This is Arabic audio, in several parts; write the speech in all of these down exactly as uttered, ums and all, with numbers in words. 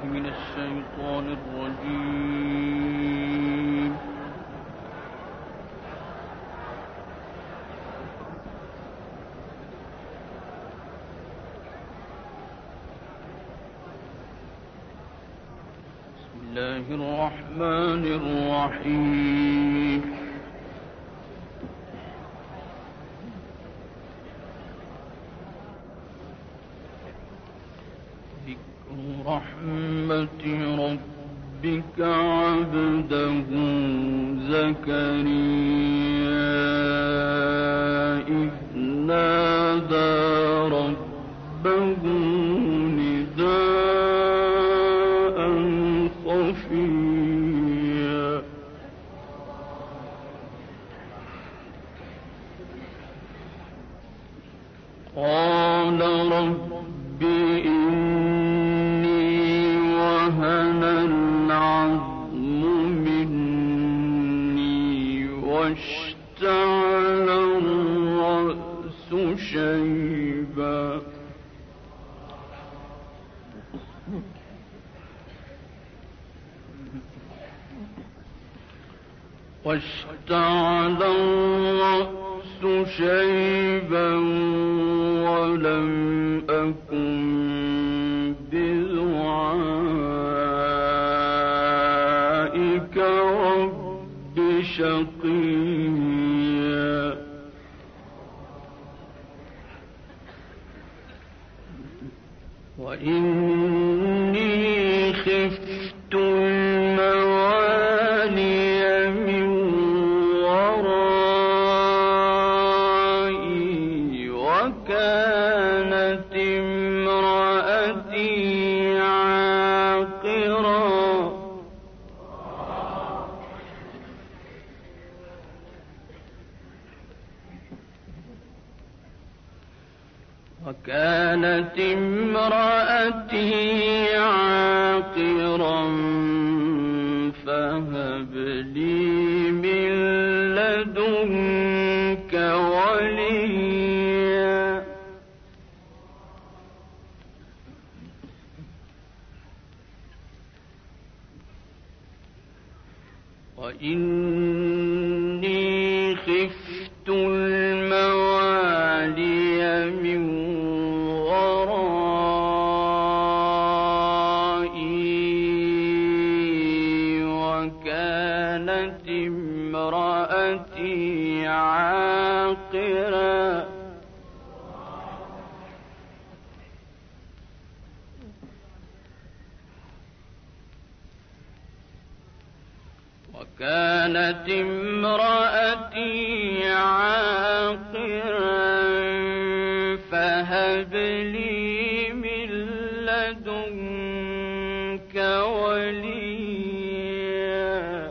من الشيطان الرجيم. بسم الله الرحمن الرحيم. رحمة ربك عبده زكريا إذ نادى ربه نداء خفيا قال رب وهن العظم مني واشتعل الرأس شيبا واشتعل الرأس شيبا ولم أكن بدعائك رب شقيا وإني خفت الموالي من ورائي وكانت امرأتي عاقرا وكانت امرأتي عاقرا فهب لي من لدنك وليا وإني خفت الموالي من ورائي وكانت امرأتي عاقرا وكانت امرأتي عاقرا فهب لي من لدنك وليا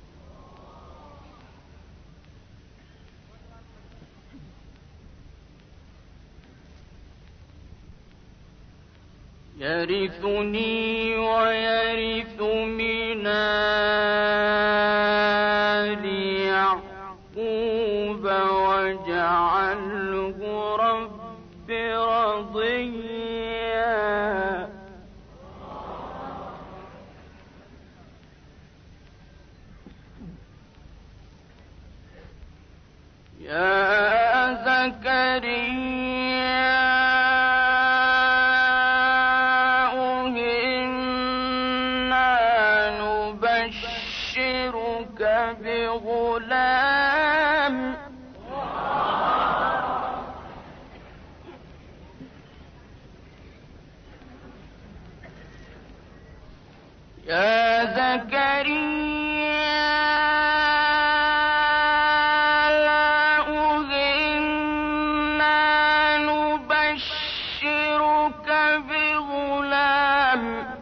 يرثني ويرث من آل يعقوب واجعله رب رضيا يا زكريا بغلام يا زكريا إنا نبشرك بغلام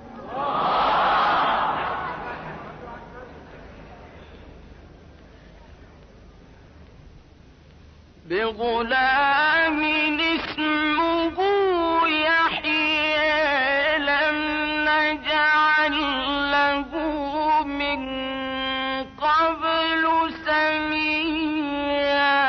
بغلام اسمه يحيى لم نجعل له من قبل سميا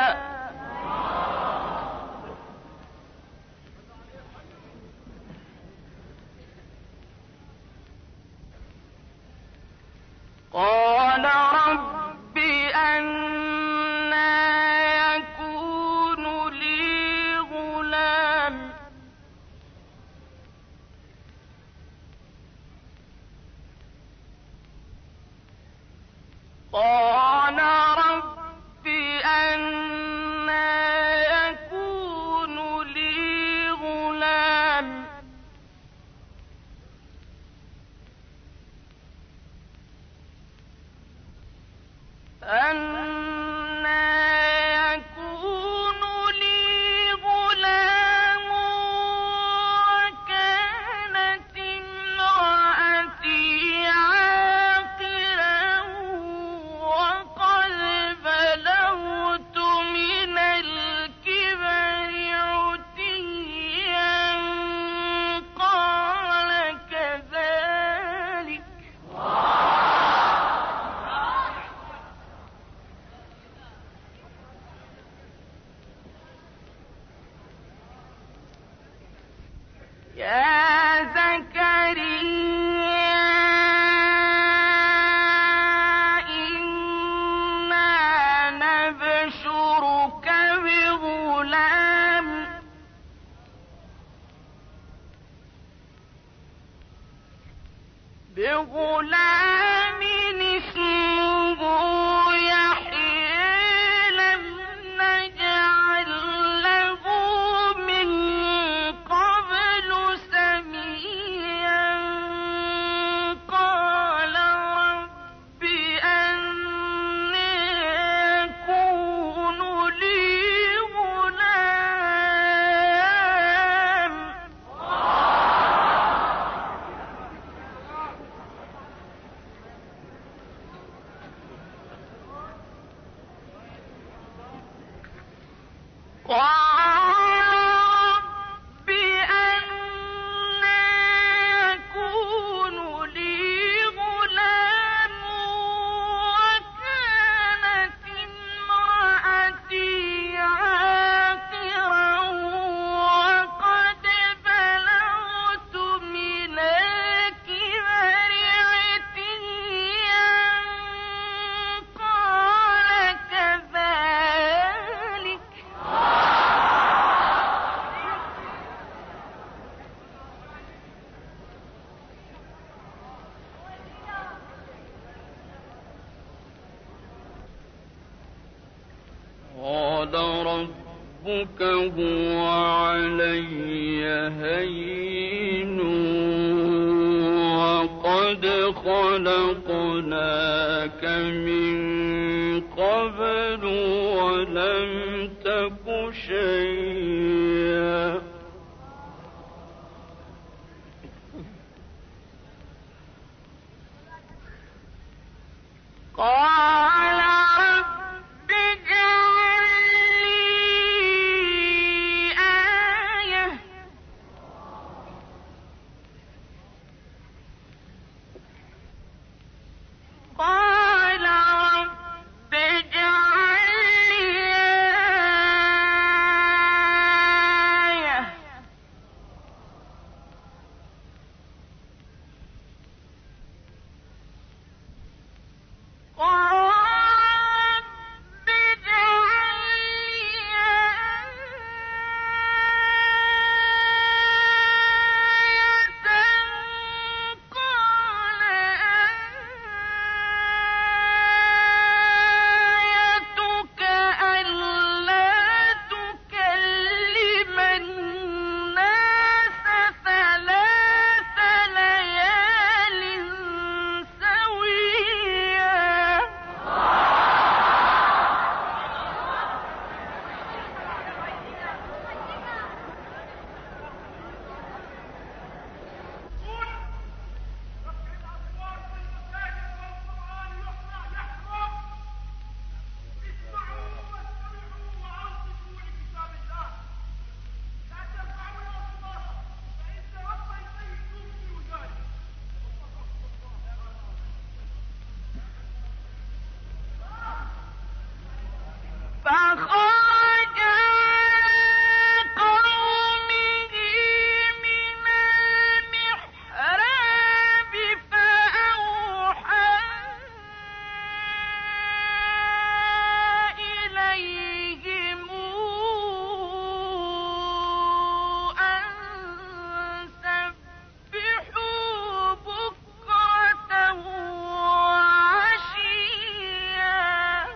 يا زكريا إنا نبشرك بغلام بغلام اسمه يحيى لم نجعل له من قبل سميا قال رب أنى يكون لي غلام رب أنى يكون لي غلام وكانت امرأتي عاقرا وقد بلغت من الكبر عتيا قال كذلك قال ربك هو علي هين وقد خلقناك من قبل ولم تك شيئا قال رب اجعل لي آية قال رب اجعل لي آية رب اجعل لي آية قال آيتك ألا تكلم الناس ثلاث ليال سويا فخرج قومه من المحراب فأوحى إليهم أن سبحوا بكرة وعشيا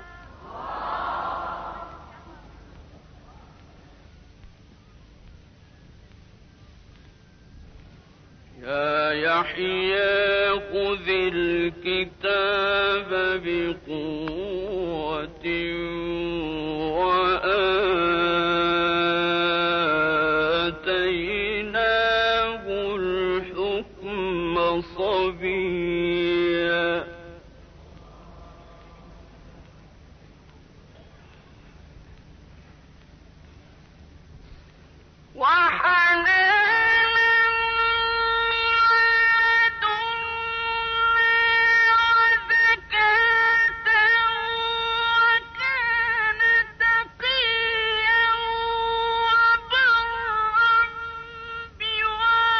يا يحيى خذ الكتاب بقوة وآتيناه الحكم صبيا وحنانا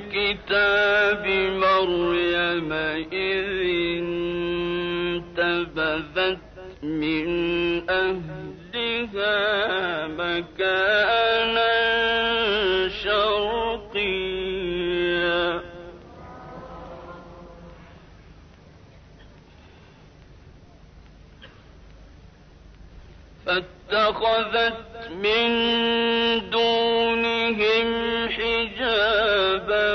الكتاب مريم إذ انتبذت من أهلها مكانا شرقيا فاتخذت من دونهم حجابا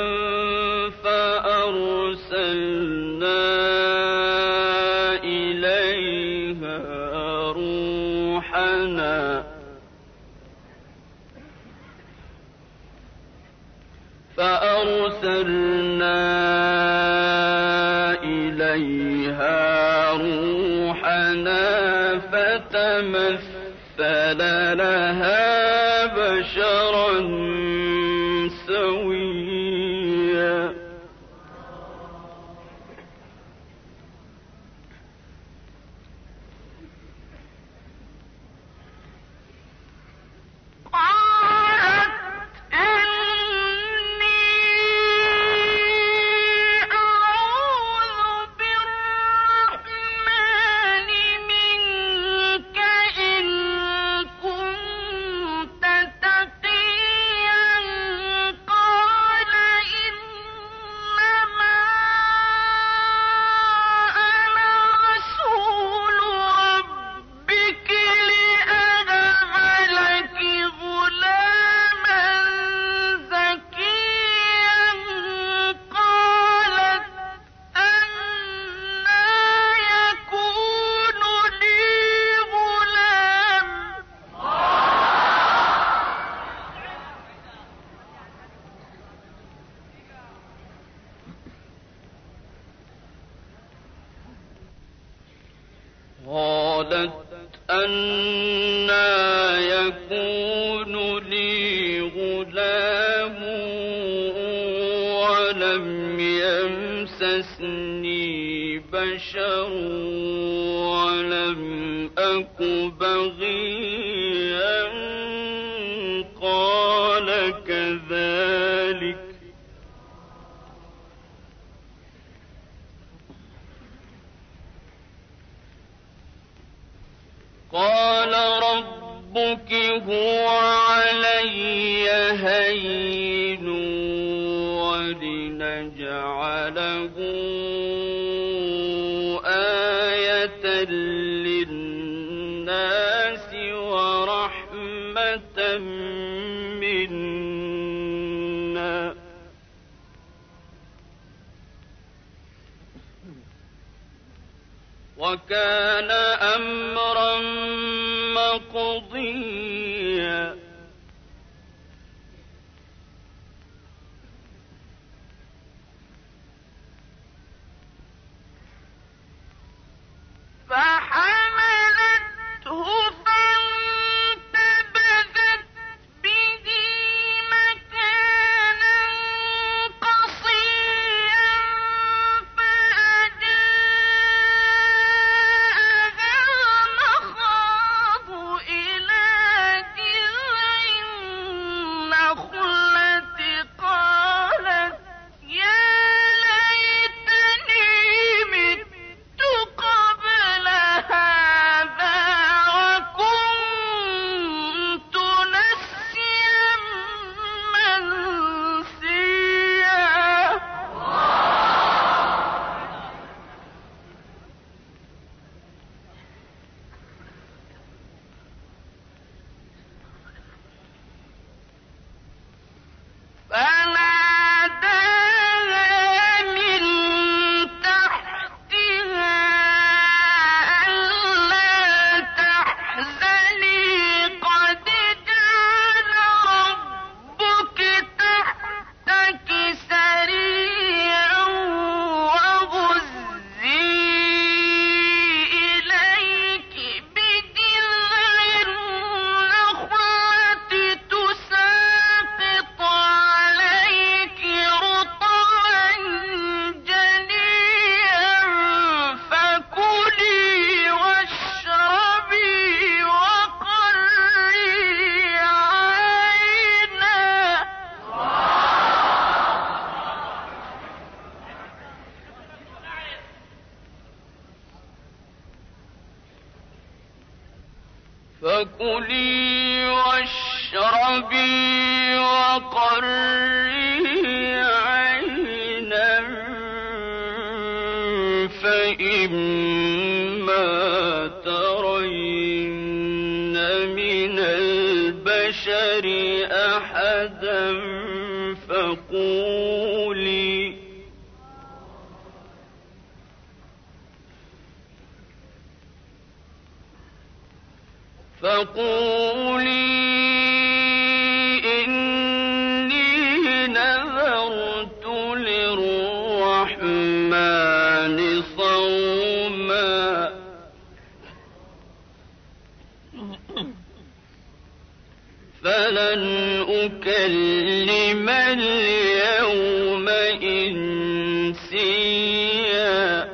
فأرسلنا إليها روحنا فأرسلنا إليها روحنا فتمثل لها بشرا سويا قالت أنى يكون لي غلام ولم يمسسني بشر ولم أك بغيا قال كذلك قال ربك هو علي هين ولنجعله آية للناس ورحمة منا وكان أمرا مقضيا فحملته فانتبذت به مكانا قصيا فأجاءها المخاض إلى فكلي واشربي وقري عينا فإما ترين من البشر أحدا فقولي فقولي إني نذرت للرحمن صوما فلن أكلم اليوم إنسيا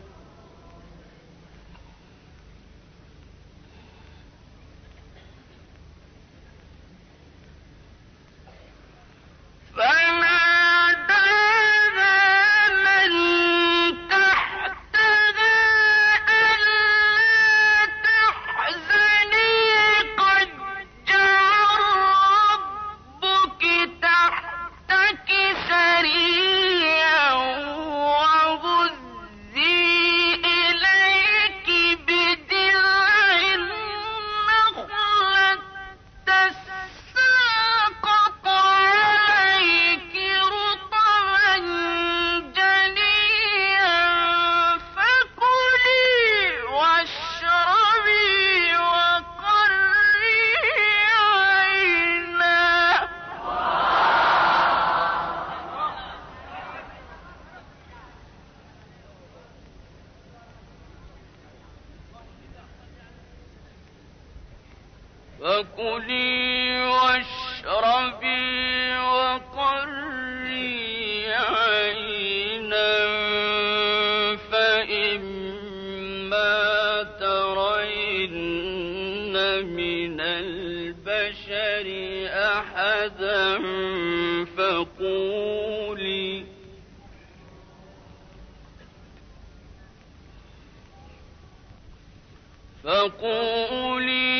فكلي واشربي وقري عينا فإما ترين من البشر أحدا فقولي فقولي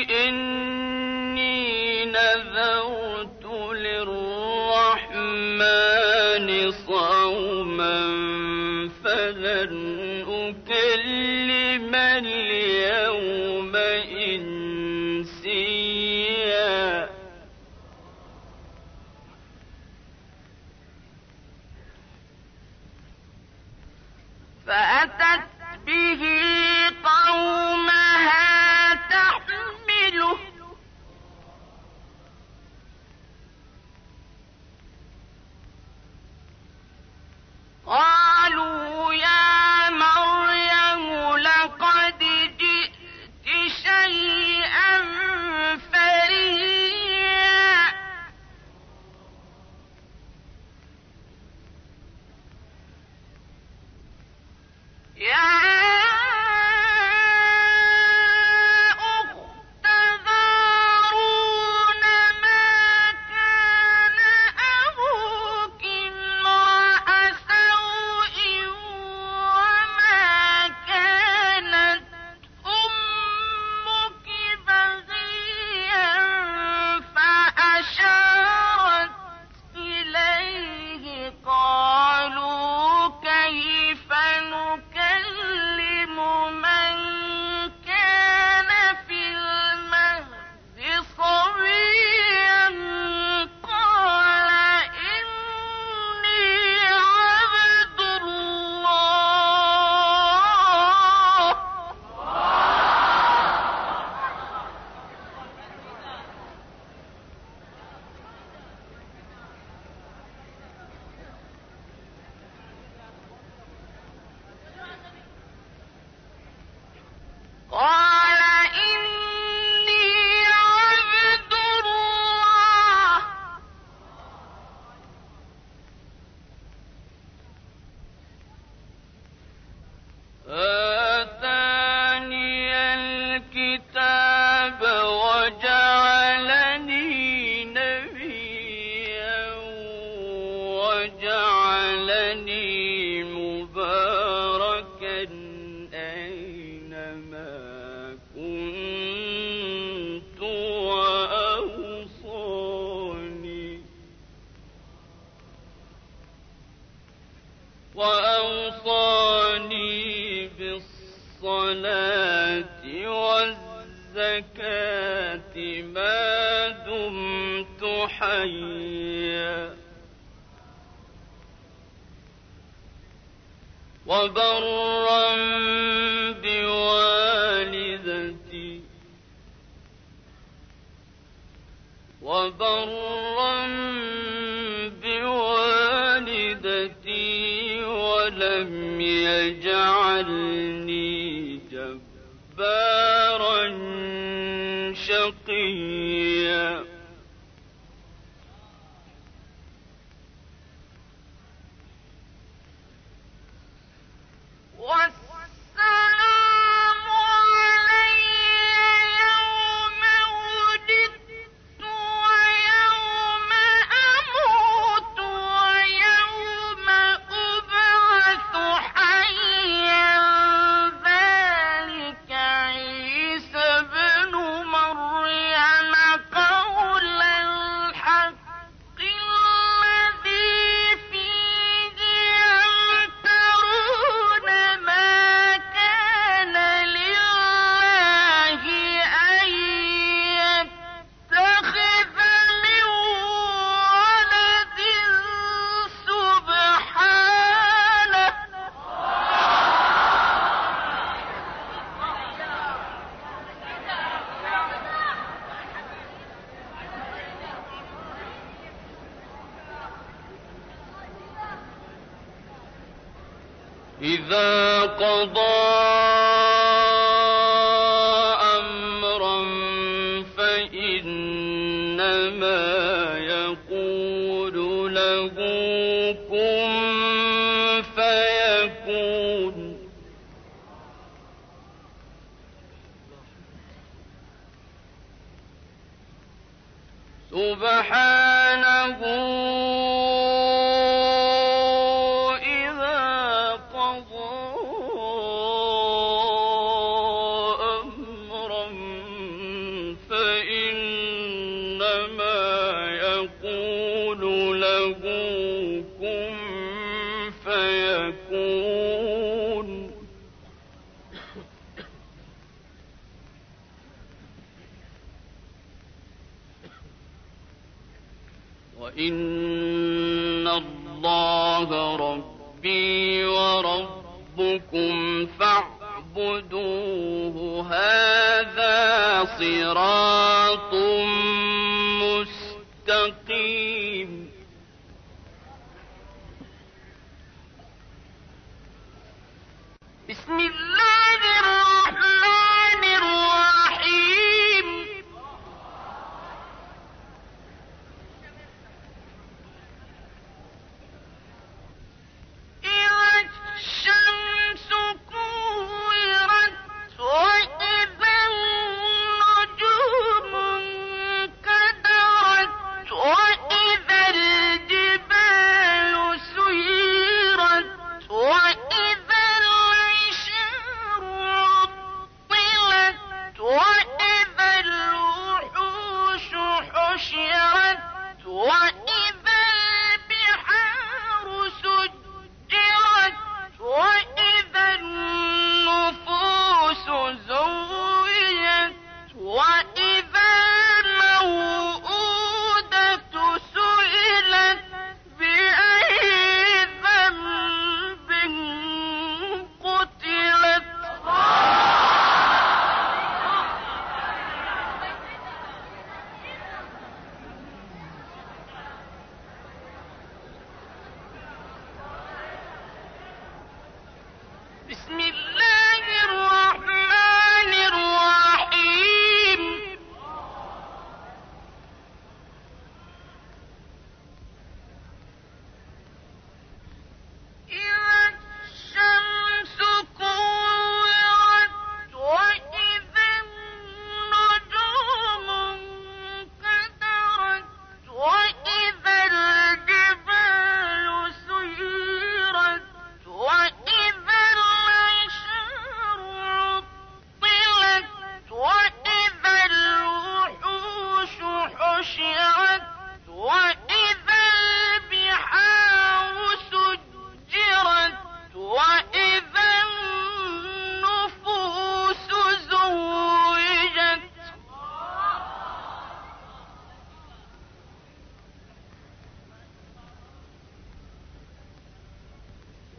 إني نذرت للرحمن صوما فلن أكلم اليوم إنسيا فأتت به قومها تحمله قالوا يا مريم لقد جئت شيئا فريا يا أينما كنت وأوصاني بالصلاة والزكاة ما دمت حيا وبرا بوالدتي وبرا بوالدتي ولم يجعلني جبارا شقيا والسلام علي يوم ولدت ويوم أموت ويوم أبعث حيا ذلك عيسى ابن مريم قول الحق الذي فيه يمترون ما كان لله أن يتخذ من ولد سبحانه إذا قضى أمرا فإنما يقول له كن فيكون سبحانه إذا قضى أمرا فإنما يقول له كن فيكون وإن الله ربي وربكم فاعبدوه هذا صراط مستقيم بسم الله الرحمن الرحيم إذا الشمس كورت وإذا النجوم انكدرت وإذا الجبال سيرت وإذا العشار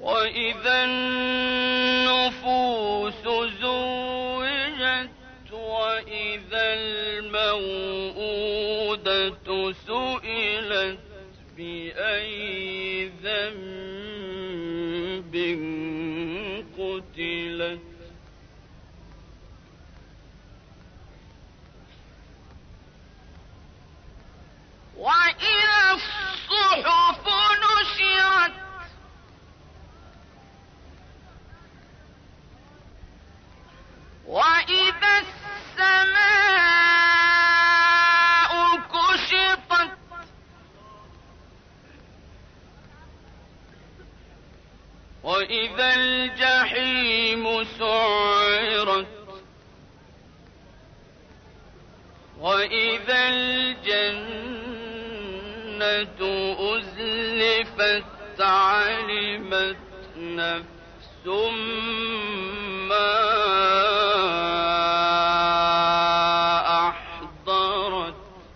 وإذا النفوس زوجت وإذا الموءودة سئلت بأي ذنب قتلت وإذا الصحف نشرت وإذا السماء كشطت وإذا الجحيم سعرت وإذا الجنة أزلفت علمت نفس ما أحضرت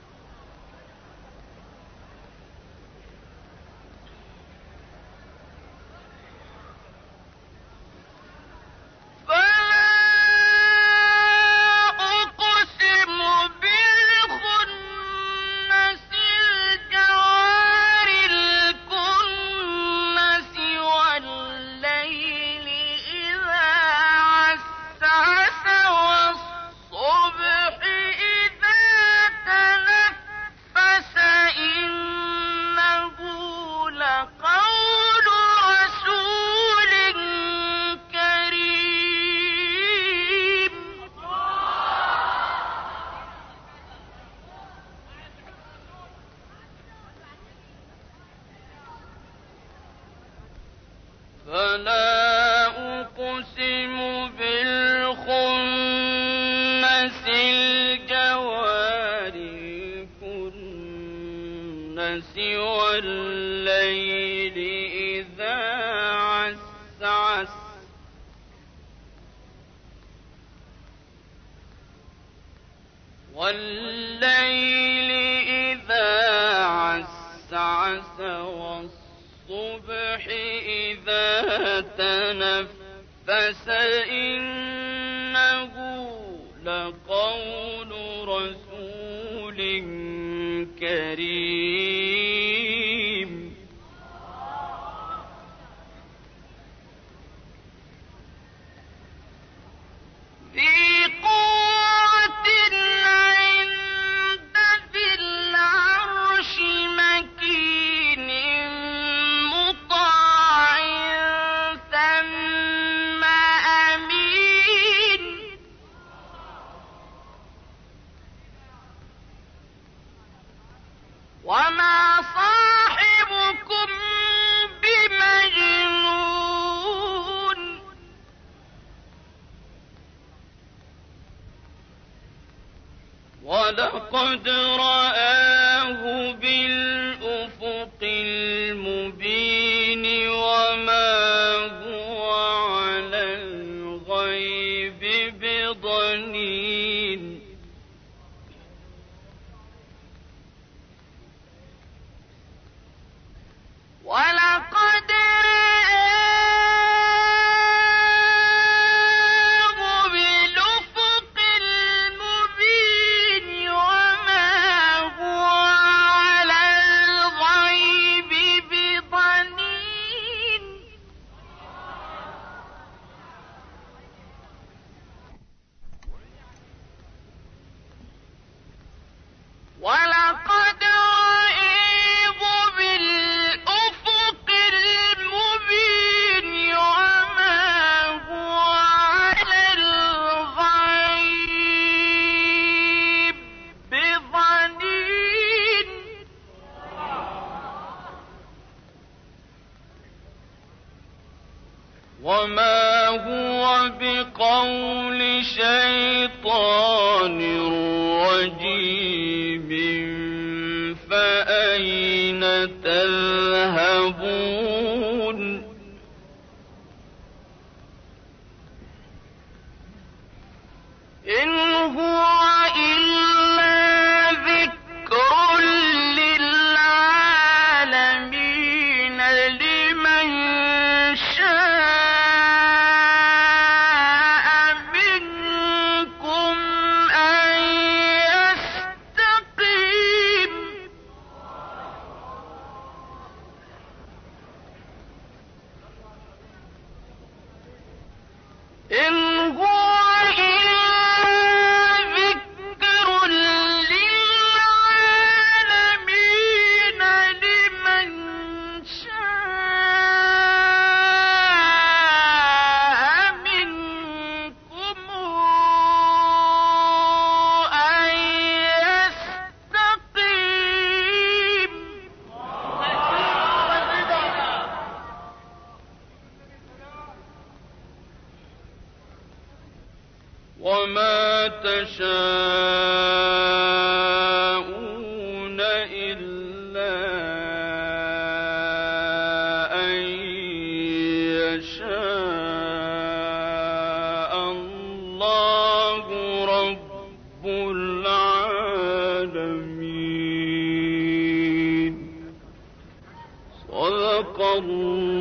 فلا أقسم بالخنس الجوار الكنس والليل إذا عسعس والليل إذا عسعس والصبح إذا تنفس إنه لقول رسول كريم ذي قوة عند ذي العرش مكين مطاع ثم أمين وما صاحبكم بمجنون ولقد رآه بالأفق المبين وما هو على الغيب بضنين ولقد رآه بالأفق المبين وما هو على الغيب بضنين ولقد رآه بالأفق المبين وما هو على الغيب بضنين وما هو بقول شيطان رجيم فأين تذهبون إن هو إلا ذكر للعالمين لمن شاء تشاءون إلا أن يشاء الله رب العالمين. صدق الله